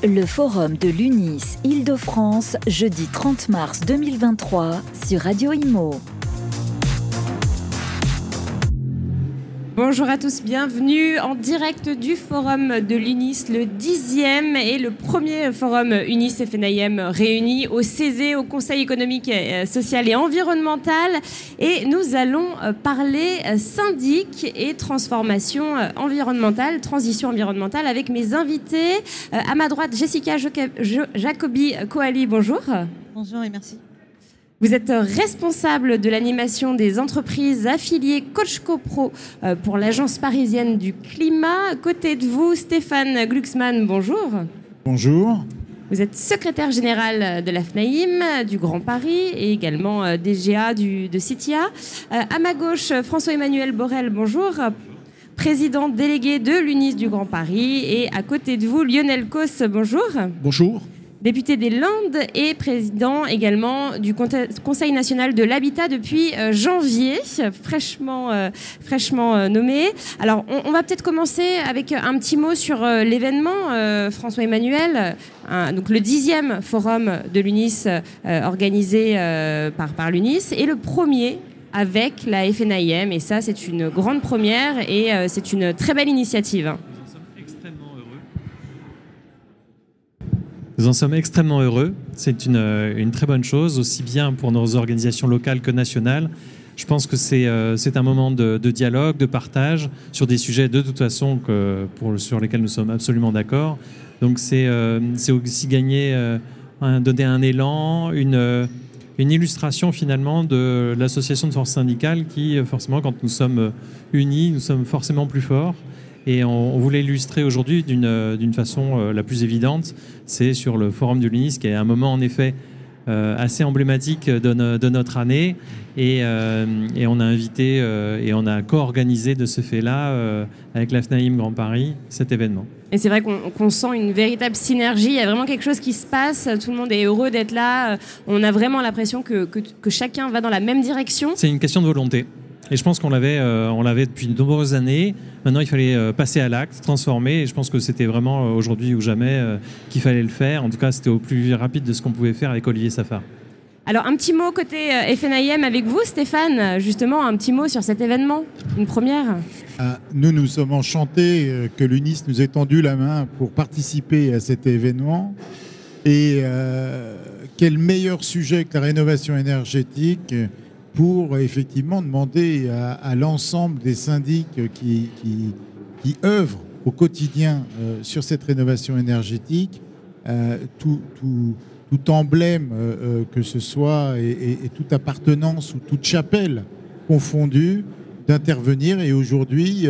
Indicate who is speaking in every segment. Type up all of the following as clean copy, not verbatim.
Speaker 1: Le forum de l'UNIS Île-de-France, jeudi 30 mars 2023 sur Radio Imo.
Speaker 2: Bonjour à tous, bienvenue en direct du forum de l'UNIS, le 10e et le premier forum UNIS-FNIM réuni au CESE, au Conseil économique, social et environnemental. Et nous allons parler syndic et transformation environnementale, transition environnementale avec mes invités. À ma droite, Jessica Jacobi-Coali, bonjour.
Speaker 3: Bonjour et merci.
Speaker 2: Vous êtes responsable de l'animation des entreprises affiliées Coach CoPro pour l'Agence parisienne du climat. À côté de vous, Stéphane Glucksmann, bonjour.
Speaker 4: Bonjour.
Speaker 2: Vous êtes secrétaire général de la FNAIM du Grand Paris et également DGA de CITIA. À ma gauche, François-Emmanuel Borel, bonjour. Président délégué de l'UNIS du Grand Paris. Et à côté de vous, Lionel Cos, bonjour. Bonjour. Député des Landes et président également du Conseil national de l'habitat depuis janvier, fraîchement nommé. Alors, on va peut-être commencer avec un petit mot sur l'événement, François-Emmanuel. Donc, le 10e forum de l'UNIS organisé par l'UNIS et le premier avec la FNIM. Et ça, c'est une grande première et c'est une très belle initiative.
Speaker 5: Nous en sommes extrêmement heureux. C'est une très bonne chose, aussi bien pour nos organisations locales que nationales. Je pense que c'est un moment de dialogue, de partage sur des sujets de toute façon sur lesquels nous sommes absolument d'accord. Donc c'est aussi donner un élan, une illustration finalement de l'association de force syndicale qui, forcément, quand nous sommes unis, nous sommes forcément plus forts. Et on voulait illustrer aujourd'hui d'une façon la plus évidente. C'est sur le forum de l'UNIS, qui est un moment en effet assez emblématique de notre année. Et on a invité et on a co-organisé de ce fait-là, avec la FNAIM Grand Paris, cet événement.
Speaker 2: Et c'est vrai qu'on sent une véritable synergie. Il y a vraiment quelque chose qui se passe. Tout le monde est heureux d'être là. On a vraiment l'impression que chacun va dans la même direction.
Speaker 5: C'est une question de volonté. Et je pense qu'on l'avait depuis de nombreuses années. Maintenant, il fallait passer à l'acte, transformer. Et je pense que c'était vraiment aujourd'hui ou jamais qu'il fallait le faire. En tout cas, c'était au plus rapide de ce qu'on pouvait faire avec Olivier Safar.
Speaker 2: Alors, un petit mot côté FNIM avec vous, Stéphane. Justement, un petit mot sur cet événement, une première.
Speaker 4: Nous sommes enchantés que l'UNIS nous ait tendu la main pour participer à cet événement. Et quel meilleur sujet que la rénovation énergétique pour effectivement demander à l'ensemble des syndics qui œuvrent au quotidien sur cette rénovation énergétique, tout emblème que ce soit et toute appartenance ou toute chapelle confondue, d'intervenir. Et aujourd'hui,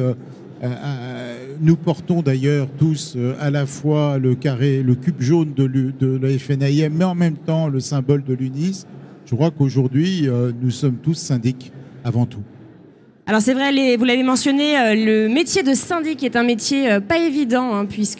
Speaker 4: nous portons d'ailleurs tous à la fois le cube jaune de la FNIM, mais en même temps le symbole de l'UNIS. Je crois qu'aujourd'hui, nous sommes tous syndics avant tout.
Speaker 2: Alors c'est vrai, vous l'avez mentionné, le métier de syndic est un métier pas évident, puisque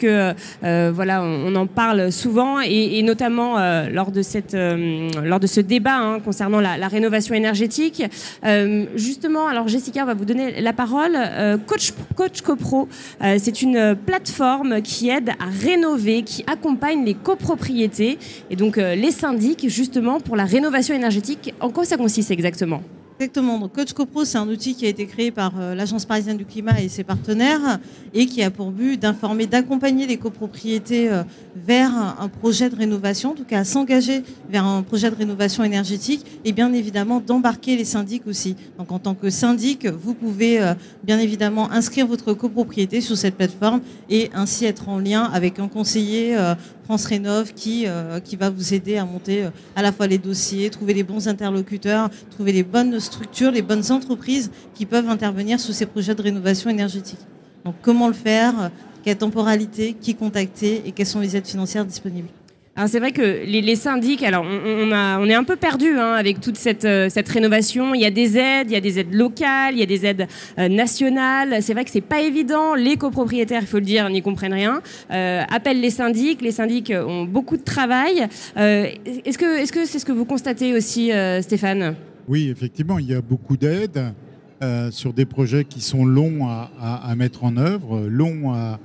Speaker 2: on en parle souvent et notamment lors de ce débat concernant la rénovation énergétique. Justement, alors Jessica, on va vous donner la parole. Coach CoPro, c'est une plateforme qui aide à rénover, qui accompagne les copropriétés et donc les syndics justement pour la rénovation énergétique. En quoi ça consiste exactement ?
Speaker 3: Exactement. Donc, Coach CoPro, c'est un outil qui a été créé par l'Agence parisienne du climat et ses partenaires et qui a pour but d'informer, d'accompagner les copropriétés vers un projet de rénovation, en tout cas à s'engager vers un projet de rénovation énergétique et bien évidemment d'embarquer les syndics aussi. Donc, en tant que syndic, vous pouvez bien évidemment inscrire votre copropriété sur cette plateforme et ainsi être en lien avec un conseiller France Rénov qui va vous aider à monter à la fois les dossiers, trouver les bons interlocuteurs, trouver les bonnes structures, les bonnes entreprises qui peuvent intervenir sur ces projets de rénovation énergétique. Donc comment le faire, quelle temporalité, qui contacter et quelles sont les aides financières disponibles.
Speaker 2: Alors c'est vrai que les syndics, alors on est un peu perdu avec toute cette rénovation. Il y a des aides locales, il y a des aides nationales. C'est vrai que c'est pas évident. Les copropriétaires, il faut le dire, n'y comprennent rien. Appellent les syndics. Les syndics ont beaucoup de travail. Est-ce que c'est ce que vous constatez aussi, Stéphane ?
Speaker 4: Oui, effectivement, il y a beaucoup d'aides sur des projets qui sont longs à mettre en œuvre, longs à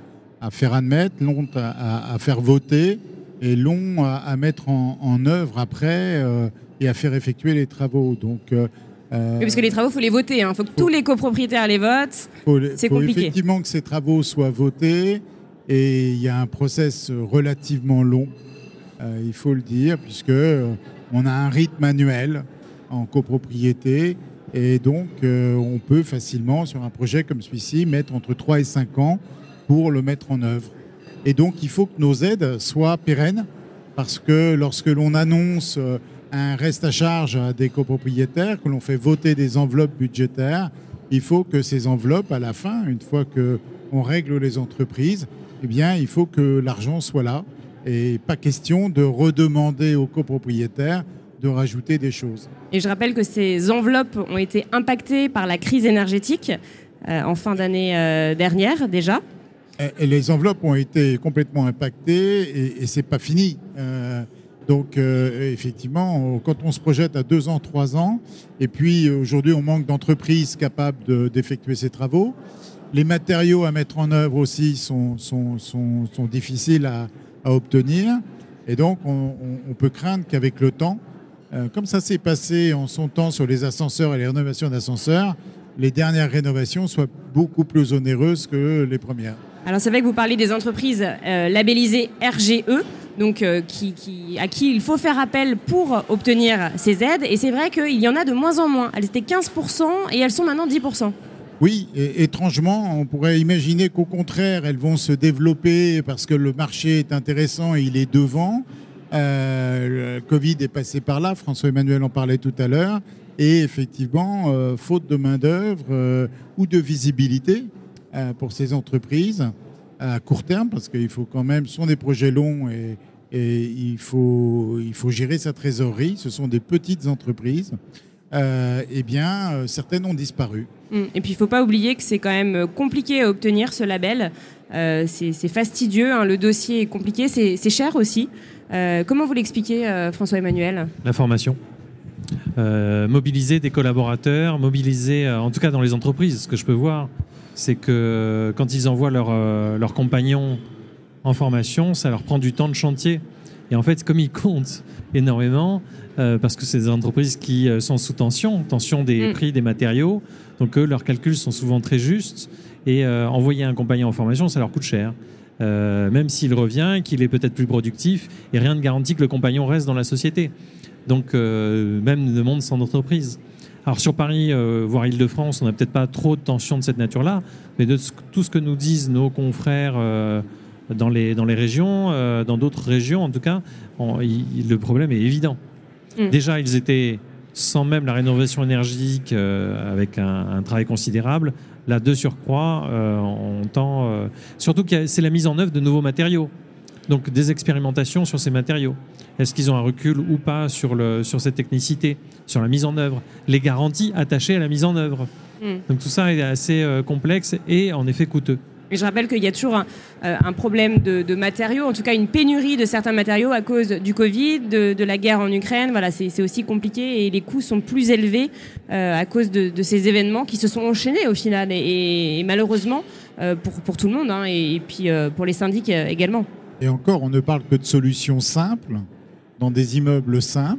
Speaker 4: à faire admettre, long à faire voter et long à mettre en œuvre après et à faire effectuer les travaux. Donc,
Speaker 2: oui, parce que les travaux, il faut les voter. Il faut que tous les copropriétaires les votent. C'est compliqué.
Speaker 4: Il faut effectivement que ces travaux soient votés et il y a un process relativement long, il faut le dire, puisque on a un rythme annuel en copropriété et donc on peut facilement, sur un projet comme celui-ci, mettre entre 3 et 5 ans pour le mettre en œuvre. Et donc, il faut que nos aides soient pérennes parce que lorsque l'on annonce un reste à charge à des copropriétaires, que l'on fait voter des enveloppes budgétaires, il faut que ces enveloppes, à la fin, une fois qu'on règle les entreprises, eh bien, il faut que l'argent soit là et pas question de redemander aux copropriétaires de rajouter des choses.
Speaker 2: Et je rappelle que ces enveloppes ont été impactées par la crise énergétique en fin d'année dernière déjà.
Speaker 4: Et les enveloppes ont été complètement impactées et c'est pas fini. Donc effectivement, quand on se projette à 2 ans, 3 ans, et puis aujourd'hui on manque d'entreprises capables d'effectuer ces travaux, les matériaux à mettre en œuvre aussi sont difficiles à obtenir, et donc on peut craindre qu'avec le temps, comme ça s'est passé en son temps sur les ascenseurs et les rénovations d'ascenseurs, les dernières rénovations soient beaucoup plus onéreuses que les premières.
Speaker 2: Alors c'est vrai que vous parlez des entreprises labellisées RGE, donc à qui il faut faire appel pour obtenir ces aides. Et c'est vrai qu'il y en a de moins en moins. Elles étaient 15% et elles sont maintenant 10%.
Speaker 4: Oui, et étrangement, on pourrait imaginer qu'au contraire, elles vont se développer parce que le marché est intéressant et il est devant. Le Covid est passé par là, François-Emmanuel en parlait tout à l'heure. Et effectivement, faute de main-d'œuvre ou de visibilité pour ces entreprises à court terme, parce qu'il faut quand même, ce sont des projets longs et il faut gérer sa trésorerie. Ce sont des petites entreprises. Eh bien, certaines ont disparu.
Speaker 2: Et puis, il ne faut pas oublier que c'est quand même compliqué à obtenir ce label. C'est fastidieux, hein, le dossier est compliqué, c'est cher aussi. Comment vous l'expliquez, François-Emmanuel ?
Speaker 5: La formation. Mobiliser des collaborateurs, mobiliser, en tout cas dans les entreprises, ce que je peux voir, c'est que quand ils envoient leurs compagnons en formation, ça leur prend du temps de chantier. Et en fait, comme ils comptent énormément, parce que c'est des entreprises qui sont sous tension des prix des matériaux, donc eux, leurs calculs sont souvent très justes, et envoyer un compagnon en formation, ça leur coûte cher. Même s'il revient, qu'il est peut-être plus productif, et rien ne garantit que le compagnon reste dans la société. Donc, même le monde sans entreprise. Alors, sur Paris, voire Île-de-France, on n'a peut-être pas trop de tensions de cette nature-là, mais de tout ce que nous disent nos confrères dans les régions, dans d'autres régions, en tout cas, le problème est évident. Déjà, ils étaient, sans même la rénovation énergétique, avec un travail considérable. Là, de surcroît, on tend... surtout que c'est la mise en œuvre de nouveaux matériaux. Donc, des expérimentations sur ces matériaux. Est-ce qu'ils ont un recul ou pas sur cette technicité, sur la mise en œuvre, les garanties attachées à la mise en œuvre. Donc tout ça est assez complexe et en effet coûteux.
Speaker 2: Et je rappelle qu'il y a toujours un problème de matériaux, en tout cas une pénurie de certains matériaux à cause du Covid, de la guerre en Ukraine. Voilà, c'est aussi compliqué et les coûts sont plus élevés à cause de ces événements qui se sont enchaînés au final. Et malheureusement, pour tout le monde, hein, et puis pour les syndics également.
Speaker 4: Et encore, on ne parle que de solutions simples, dans des immeubles simples.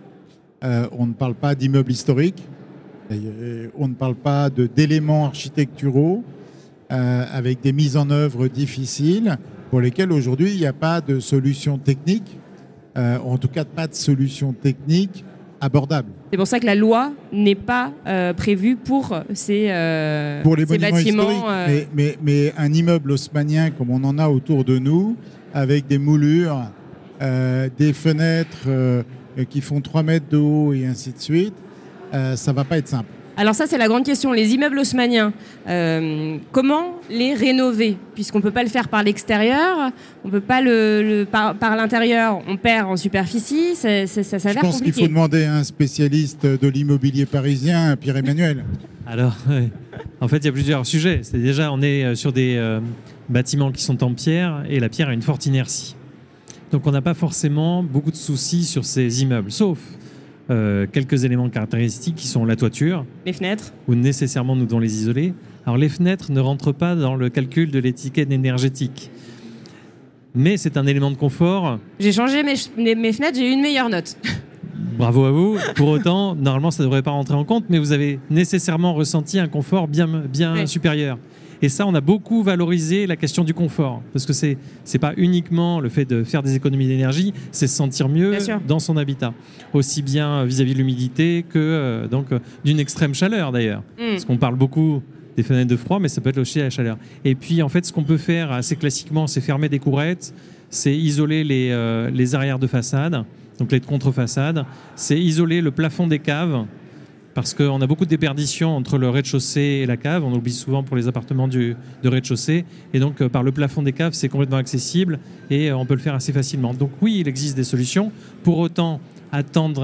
Speaker 4: On ne parle pas d'immeubles historiques. On ne parle pas d'éléments architecturaux avec des mises en œuvre difficiles pour lesquelles aujourd'hui il n'y a pas de solution technique, en tout cas pas de solution technique abordable.
Speaker 2: C'est pour ça que la loi n'est pas prévue pour ces bâtiments.
Speaker 4: Mais un immeuble haussmannien comme on en a autour de nous, avec des moulures, des fenêtres qui font 3 mètres de haut et ainsi de suite, ça ne va pas être simple.
Speaker 2: Alors ça, c'est la grande question. Les immeubles haussmanniens, comment les rénover ? Puisqu'on ne peut pas le faire par l'extérieur, on peut pas par l'intérieur, on perd en superficie, ça s'avère compliqué.
Speaker 4: Je pense qu'il faut demander à un spécialiste de l'immobilier parisien, Pierre-Emmanuel.
Speaker 5: Alors, en fait, il y a plusieurs sujets. C'est déjà, on est sur des bâtiments qui sont en pierre, et la pierre a une forte inertie. Donc on n'a pas forcément beaucoup de soucis sur ces immeubles, sauf quelques éléments caractéristiques qui sont la toiture.
Speaker 2: Les fenêtres.
Speaker 5: Où nécessairement nous devons les isoler. Alors les fenêtres ne rentrent pas dans le calcul de l'étiquette énergétique. Mais c'est un élément de confort.
Speaker 2: J'ai changé mes fenêtres, j'ai eu une meilleure note.
Speaker 5: Bravo à vous. Pour autant, normalement, ça ne devrait pas rentrer en compte, mais vous avez nécessairement ressenti un confort bien
Speaker 2: Oui.
Speaker 5: supérieur. Et ça, on a beaucoup valorisé la question du confort. Parce que c'est pas uniquement le fait de faire des économies d'énergie, c'est se sentir mieux dans son habitat. Aussi bien vis-à-vis de l'humidité que d'une extrême chaleur, d'ailleurs. Parce qu'on parle beaucoup des fenêtres de froid, mais ça peut être aussi la chaleur. Et puis, en fait, ce qu'on peut faire assez classiquement, c'est fermer des courettes, c'est isoler les arrières de façade, donc les contre-façades, c'est isoler le plafond des caves, parce qu'on a beaucoup de déperditions entre le rez-de-chaussée et la cave. On oublie souvent pour les appartements de rez-de-chaussée. Et donc, par le plafond des caves, c'est complètement accessible et on peut le faire assez facilement. Donc oui, il existe des solutions. Pour autant, atteindre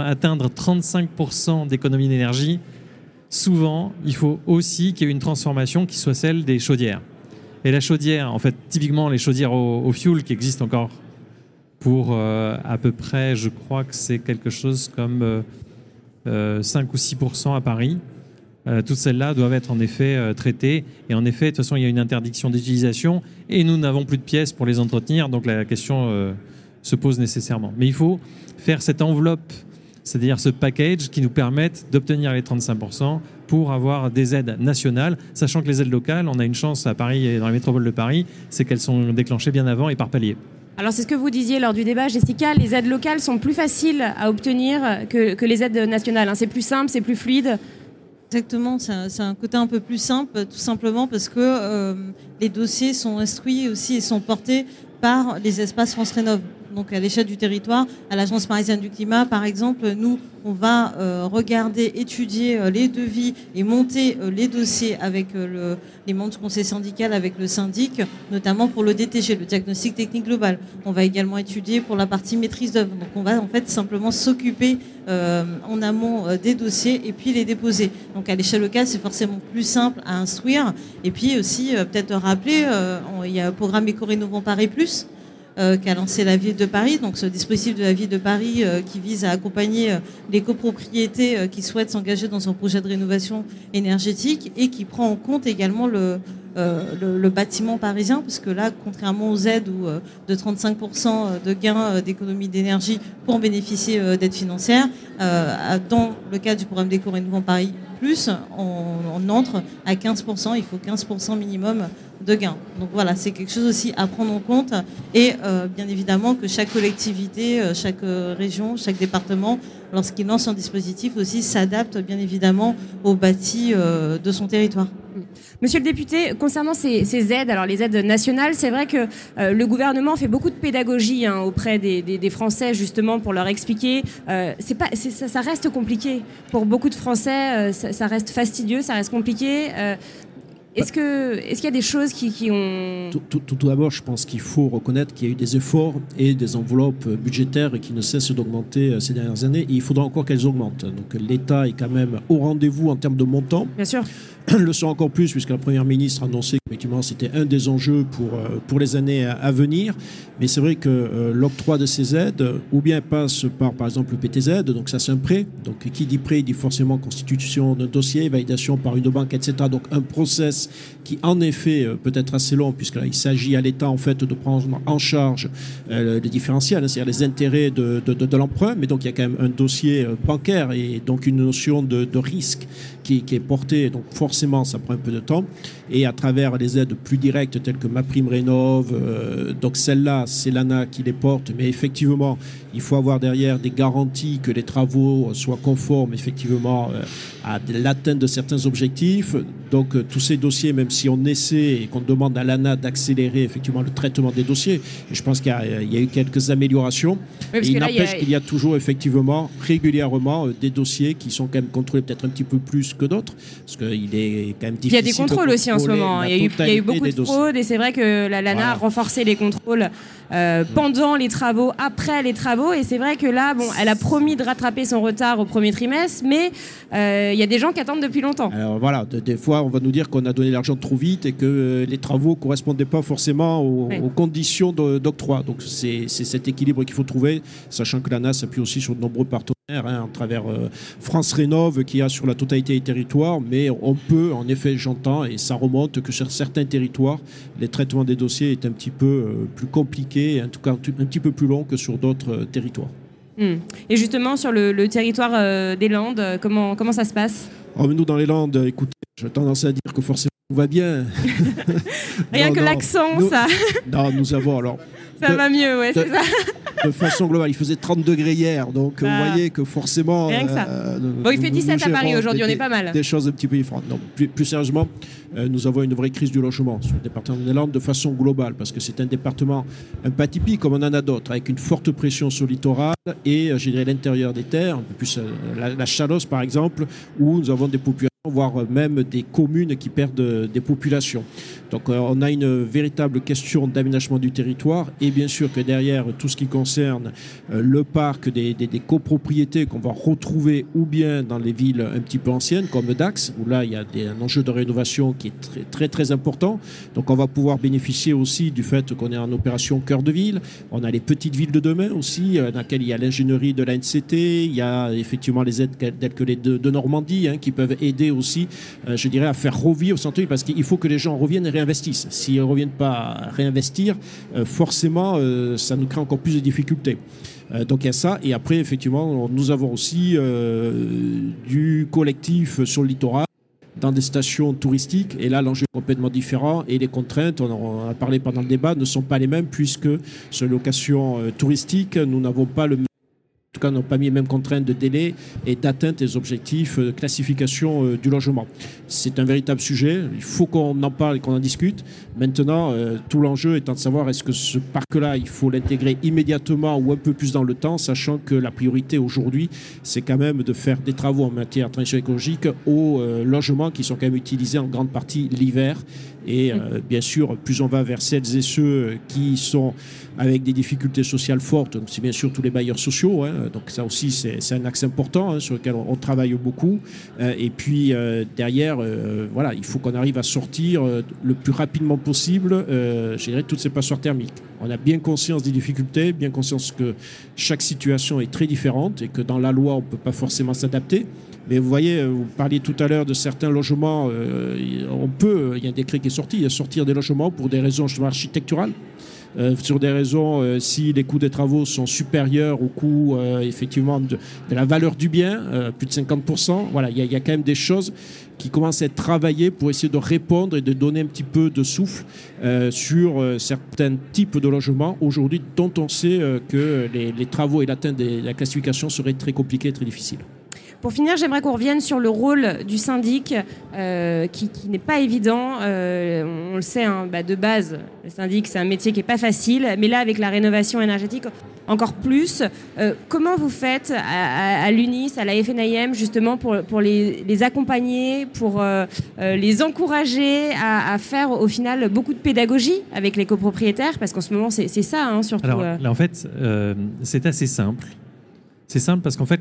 Speaker 5: 35% d'économie d'énergie, souvent, il faut aussi qu'il y ait une transformation qui soit celle des chaudières. Et la chaudière, en fait, typiquement les chaudières au fioul qui existent encore pour à peu près, je crois que c'est quelque chose comme 5 ou 6% à Paris. Toutes celles-là doivent être en effet traitées. Et en effet, de toute façon, il y a une interdiction d'utilisation et nous n'avons plus de pièces pour les entretenir. Donc la question se pose nécessairement. Mais il faut faire cette enveloppe, c'est-à-dire ce package qui nous permette d'obtenir les 35% pour avoir des aides nationales, sachant que les aides locales, on a une chance à Paris et dans la métropole de Paris, c'est qu'elles sont déclenchées bien avant et par palier.
Speaker 2: Alors c'est ce que vous disiez lors du débat, Jessica, les aides locales sont plus faciles à obtenir que les aides nationales. C'est plus simple, c'est plus fluide.
Speaker 3: Exactement, c'est un côté un peu plus simple, tout simplement parce que les dossiers sont instruits aussi et sont portés par les espaces France Rénov'. Donc à l'échelle du territoire, à l'Agence parisienne du climat, par exemple, nous, on va regarder, étudier les devis et monter les dossiers avec les membres du conseil syndical, avec le syndic, notamment pour le DTG, le diagnostic technique global. On va également étudier pour la partie maîtrise d'œuvre. Donc on va en fait simplement s'occuper en amont des dossiers et puis les déposer. Donc à l'échelle locale, c'est forcément plus simple à instruire. Et puis aussi, peut-être rappeler, il y a un programme Éco-Rénovant Paris Plus, qu'a lancé la ville de Paris, donc ce dispositif de la ville de Paris qui vise à accompagner les copropriétés qui souhaitent s'engager dans un projet de rénovation énergétique et qui prend en compte également le bâtiment parisien, parce que là, contrairement aux aides où de 35% de gains d'économie d'énergie pour bénéficier d'aides financières, dans le cadre du programme d'Éco-Rénovant Paris Plus, on entre à 15%, il faut 15% minimum de gains. Donc voilà, c'est quelque chose aussi à prendre en compte et bien évidemment que chaque collectivité, chaque région, chaque département, lorsqu'il lance un dispositif aussi, s'adapte bien évidemment au bâti de son territoire.
Speaker 2: Monsieur le député, concernant ces aides, alors les aides nationales, c'est vrai que le gouvernement fait beaucoup de pédagogie auprès des Français justement pour leur expliquer. Ça reste compliqué pour beaucoup de Français, ça reste fastidieux, ça reste compliqué. Est-ce qu'il y a des choses qui ont...
Speaker 6: Tout d'abord, je pense qu'il faut reconnaître qu'il y a eu des efforts et des enveloppes budgétaires qui ne cessent d'augmenter ces dernières années. Et il faudra encore qu'elles augmentent. Donc l'État est quand même au rendez-vous en termes de montant.
Speaker 2: Bien sûr.
Speaker 6: Le sont encore plus puisque la Première ministre a annoncé qu'effectivement c'était un des enjeux pour les années à venir. Mais c'est vrai que l'octroi de ces aides ou bien passe par exemple le PTZ, donc ça c'est un prêt. Donc qui dit prêt dit forcément constitution d'un dossier, validation par une banque, etc. Donc un process qui en effet peut être assez long puisque là il s'agit à l'État en fait de prendre en charge les différentiels, c'est-à-dire les intérêts de l'emprunt. Mais donc il y a quand même un dossier bancaire et donc une notion de risque qui est portée. Donc forcément ça prend un peu de temps. Et à travers les aides plus directes telles que MaPrimeRénov', donc celles-là, c'est l'ANA qui les porte, mais effectivement, il faut avoir derrière des garanties que les travaux soient conformes effectivement à l'atteinte de certains objectifs. Donc tous ces dossiers, même si on essaie et qu'on demande à l'ANA d'accélérer effectivement le traitement des dossiers, et je pense qu'il y a eu quelques améliorations. Oui, et il n'empêche qu'il y a toujours effectivement régulièrement des dossiers qui sont quand même contrôlés peut-être un petit peu plus que d'autres, parce qu'il est quand même difficile.
Speaker 2: Il y a des contrôles aussi en ce moment. Il y a eu beaucoup de fraudes et c'est vrai que l'ANA a renforcé les contrôles pendant les travaux, après les travaux, et c'est vrai que là, elle a promis de rattraper son retard au premier trimestre, mais il y a des gens qui attendent depuis longtemps.
Speaker 6: Alors voilà, des fois parfois, on va nous dire qu'on a donné l'argent trop vite et que les travaux ne correspondaient pas forcément aux conditions d'octroi. Donc, c'est cet équilibre qu'il faut trouver, sachant que l'ANA s'appuie aussi sur de nombreux partenaires, à travers France Rénov, qui a sur la totalité des territoires. Mais on peut, en effet, j'entends, et ça remonte, que sur certains territoires, les traitements des dossiers est un petit peu plus compliqué, en tout cas un petit peu plus long que sur d'autres territoires.
Speaker 2: Et justement, sur le territoire des Landes, comment ça se passe ?
Speaker 6: Nous, dans les Landes, écoutez, j'ai tendance à dire que forcément tout va bien.
Speaker 2: Rien que l'accent, ça.
Speaker 6: Non, nous avons alors.
Speaker 2: Ça va mieux, ouais, c'est ça.
Speaker 6: De façon globale, il faisait 30 degrés hier, donc vous voyez que forcément.
Speaker 2: Rien que ça. Bon, il fait 17 à Paris aujourd'hui, on est pas mal.
Speaker 6: Des choses un petit peu différentes. Non, plus sérieusement, nous avons une vraie crise du logement sur le département des Landes de façon globale, parce que c'est un département un peu atypique, comme on en a d'autres, avec une forte pression sur le littoral et, je dirais, l'intérieur des terres, un peu plus la Chalosse par exemple, où nous avons des populations, voire même des communes qui perdent des populations. Donc on a une véritable question d'aménagement du territoire, et bien sûr que derrière tout ce qui concerne le parc des copropriétés qu'on va retrouver ou bien dans les villes un petit peu anciennes comme Dax, où là il y a un enjeu de rénovation qui est très très très important. Donc on va pouvoir bénéficier aussi du fait qu'on est en opération cœur de ville. On a les petites villes de demain aussi, dans lesquelles il y a l'ingénierie de la NCT, il y a effectivement les aides telles que les de Normandie, qui peuvent aider aussi, je dirais, à faire revivre centre-ville, parce qu'il faut que les gens reviennent et réinvestissent. S'ils ne reviennent pas à réinvestir, forcément, ça nous crée encore plus de difficultés. Donc il y a ça. Et après, effectivement, nous avons aussi du collectif sur le littoral, dans des stations touristiques. Et là, l'enjeu est complètement différent. Et les contraintes, on en a parlé pendant le débat, ne sont pas les mêmes, puisque sur les locations touristiques, nous n'avons pas le même. En tout cas, n'ont pas mis les mêmes contraintes de délai et d'atteinte des objectifs de classification du logement. C'est un véritable sujet. Il faut qu'on en parle et qu'on en discute. Maintenant, tout l'enjeu étant de savoir est-ce que ce parc-là, il faut l'intégrer immédiatement ou un peu plus dans le temps, sachant que la priorité aujourd'hui, c'est quand même de faire des travaux en matière de transition écologique aux logements qui sont quand même utilisés en grande partie l'hiver. Et bien sûr, plus on va vers celles et ceux qui sont avec des difficultés sociales fortes, c'est bien sûr tous les bailleurs sociaux. Donc ça aussi, c'est un axe important sur lequel on travaille beaucoup. Et puis derrière, voilà, il faut qu'on arrive à sortir le plus rapidement possible, je dirais, toutes ces passoires thermiques. On a bien conscience des difficultés, bien conscience que chaque situation est très différente et que dans la loi, on ne peut pas forcément s'adapter. Mais vous voyez, vous parliez tout à l'heure de certains logements, il y a un décret qui est sorti, il y a sortir des logements pour des raisons architecturales. Sur des raisons, si les coûts des travaux sont supérieurs au coût effectivement de la valeur du bien, plus de 50%, voilà, il y a quand même des choses qui commencent à être travaillées pour essayer de répondre et de donner un petit peu de souffle sur certains types de logements aujourd'hui dont on sait que les travaux et l'atteinte de la classification seraient très compliqués et très difficiles.
Speaker 2: Pour finir, j'aimerais qu'on revienne sur le rôle du syndic, qui n'est pas évident. On le sait, de base, le syndic, c'est un métier qui n'est pas facile. Mais là, avec la rénovation énergétique, encore plus. Comment vous faites à l'UNIS, à la FNIM, justement, pour les accompagner, pour les encourager à faire, au final, beaucoup de pédagogie avec les copropriétaires? Parce qu'en ce moment, c'est ça, surtout.
Speaker 5: Alors, là, en fait, c'est assez simple. C'est simple parce qu'en fait,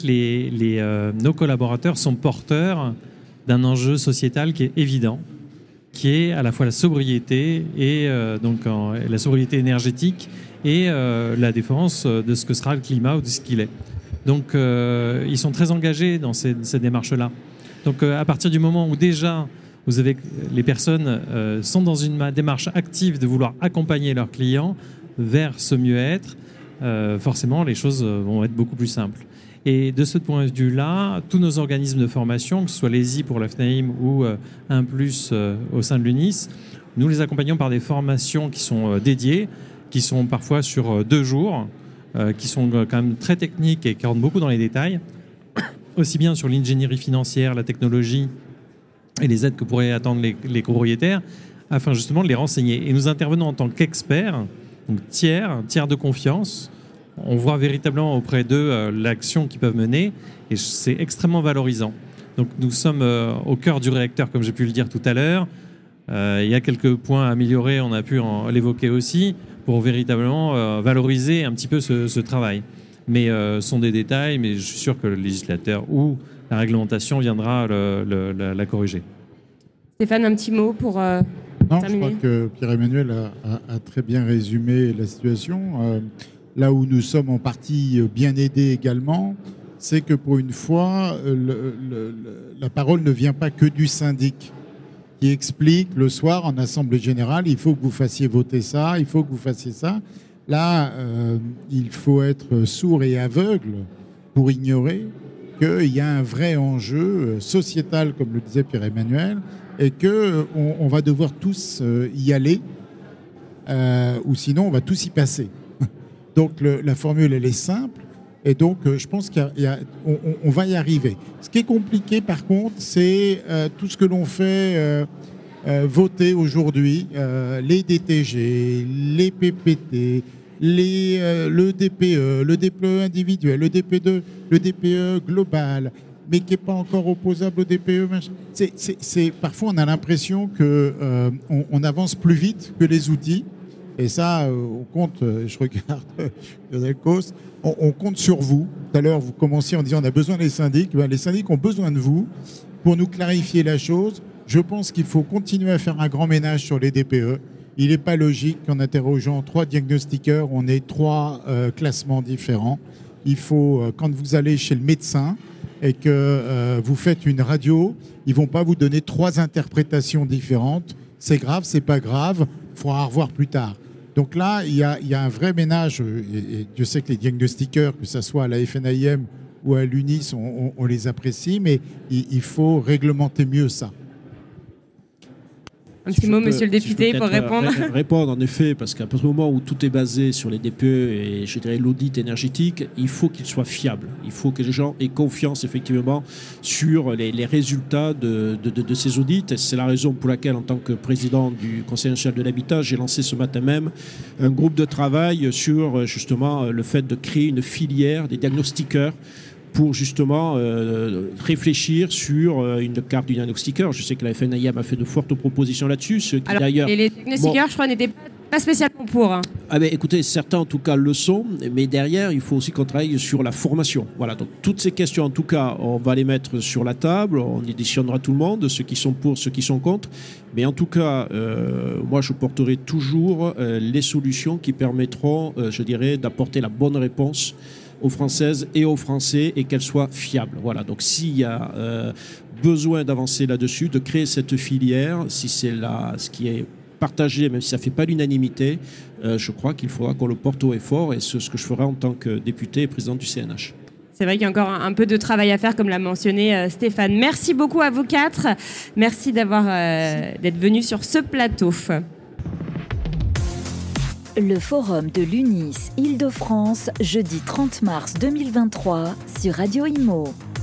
Speaker 5: nos collaborateurs sont porteurs d'un enjeu sociétal qui est évident, qui est à la fois la sobriété et la sobriété énergétique et la défense de ce que sera le climat ou de ce qu'il est. Donc, ils sont très engagés dans cette démarche-là. Donc, à partir du moment où déjà les personnes sont dans une démarche active de vouloir accompagner leurs clients vers ce mieux-être, forcément, les choses vont être beaucoup plus simples. Et de ce point de vue-là, tous nos organismes de formation, que ce soit l'ESI pour la FNAIM ou 1+, au sein de l'UNIS, nous les accompagnons par des formations qui sont dédiées, qui sont parfois sur 2 jours, qui sont quand même très techniques et qui rentrent beaucoup dans les détails, aussi bien sur l'ingénierie financière, la technologie et les aides que pourraient attendre les copropriétaires, afin justement de les renseigner. Et nous intervenons en tant qu'experts, donc tiers de confiance. On voit véritablement auprès d'eux l'action qu'ils peuvent mener et c'est extrêmement valorisant. Donc nous sommes au cœur du réacteur, comme j'ai pu le dire tout à l'heure. Il y a quelques points à améliorer, on a pu l'évoquer aussi, pour véritablement valoriser un petit peu ce travail. Mais ce sont des détails, mais je suis sûr que le législateur ou la réglementation viendra la corriger.
Speaker 2: Stéphane, un petit mot pour
Speaker 4: Non,
Speaker 2: terminer.
Speaker 4: je crois que Pierre-Emmanuel a très bien résumé la situation. Là où nous sommes en partie bien aidés également, c'est que pour une fois, la parole ne vient pas que du syndic qui explique le soir en assemblée générale, il faut que vous fassiez voter ça, il faut que vous fassiez ça. Là, il faut être sourd et aveugle pour ignorer qu'il y a un vrai enjeu sociétal, comme le disait Pierre-Emmanuel, et qu'on va devoir tous y aller, ou sinon on va tous y passer. Donc la formule, elle est simple, et donc je pense qu'on va y arriver. Ce qui est compliqué, par contre, c'est tout ce que l'on fait voter aujourd'hui, les DTG, les PPT, le DPE, le DPE individuel, le DP2, le DPE global, mais qui n'est pas encore opposable au DPE. Parfois, on a l'impression qu'on avance plus vite que les outils. Et ça, on compte, je regarde Lionel Cos, on compte sur vous. Tout à l'heure, vous commenciez en disant on a besoin des syndics. Les syndics ont besoin de vous pour nous clarifier la chose. Je pense qu'il faut continuer à faire un grand ménage sur les DPE. Il n'est pas logique qu'en interrogeant 3 diagnostiqueurs, on ait 3 classements différents. Il faut, quand vous allez chez le médecin et que vous faites une radio, ils ne vont pas vous donner 3 interprétations différentes. C'est grave, c'est pas grave, il faudra revoir plus tard. Donc là, il y a un vrai ménage. Et Dieu sait que les diagnostiqueurs, que ce soit à la FNIM ou à l'UNIS, on les apprécie, mais il faut réglementer mieux ça.
Speaker 2: Un petit mot, monsieur le député, pour répondre.
Speaker 6: Répondre, en effet, parce qu'à partir du moment où tout est basé sur les DPE et, je dirais, l'audit énergétique, il faut qu'il soit fiable. Il faut que les gens aient confiance, effectivement, sur les résultats de ces audits. Et c'est la raison pour laquelle, en tant que président du Conseil national de l'habitat, j'ai lancé ce matin même un groupe de travail sur, justement, le fait de créer une filière des diagnostiqueurs pour justement réfléchir sur une carte du diagnostiqueur. Je sais que la FNIM a fait de fortes propositions là-dessus.
Speaker 2: Et les diagnostiqueurs, je crois, n'étaient pas spécialement pour. Hein.
Speaker 6: Ah ben, écoutez, certains en tout cas le sont, mais derrière, il faut aussi qu'on travaille sur la formation. Voilà, donc toutes ces questions, en tout cas, on va les mettre sur la table, on éditionnera tout le monde, ceux qui sont pour, ceux qui sont contre. Mais en tout cas, moi, je porterai toujours les solutions qui permettront, je dirais, d'apporter la bonne réponse aux Françaises et aux Français et qu'elles soient fiables. Voilà, donc s'il y a besoin d'avancer là-dessus, de créer cette filière, si c'est là ce qui est partagé, même si ça ne fait pas l'unanimité, je crois qu'il faudra qu'on le porte haut et fort, et c'est ce que je ferai en tant que député et président du CNH.
Speaker 2: C'est vrai qu'il y a encore un peu de travail à faire, comme l'a mentionné Stéphane. Merci beaucoup à vous 4. Merci d'être venus sur ce plateau.
Speaker 1: Le forum de l'UNIS Île-de-France, jeudi 30 mars 2023 sur Radio Imo.